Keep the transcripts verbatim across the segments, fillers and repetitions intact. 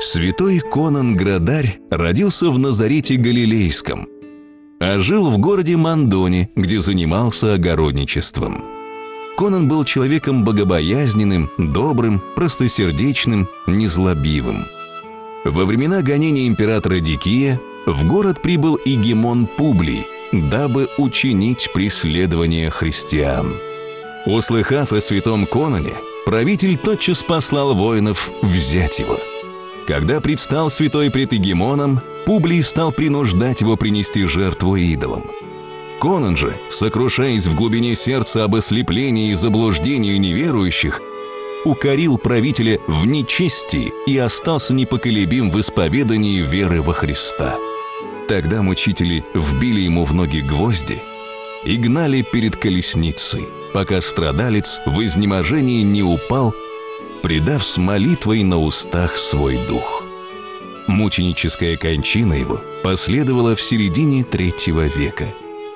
Святой Конан Градарь родился в Назарете Галилейском, а жил в городе Мандоне, где занимался огородничеством. Конан был человеком богобоязненным, добрым, простосердечным, незлобивым. Во времена гонения императора Дикия в город прибыл игемон Публий, дабы учинить преследование христиан. Услыхав о святом Конане, правитель тотчас послал воинов взять его. Когда предстал святой пред игемоном, Публий стал принуждать его принести жертву идолам. Конан же, сокрушаясь в глубине сердца об ослеплении и заблуждении неверующих, укорил правителя в нечестии и остался непоколебим в исповедании веры во Христа. Тогда мучители вбили ему в ноги гвозди и гнали перед колесницей, пока страдалец в изнеможении не упал, предав с молитвой на устах свой дух. Мученическая кончина его последовала в середине третьего века.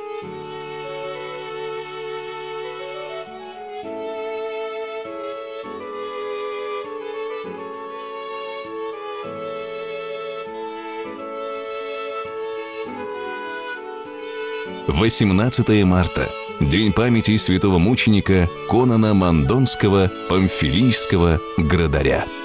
восемнадцатое марта – день памяти святого мученика Конана Мандонского Памфилийского Градаря.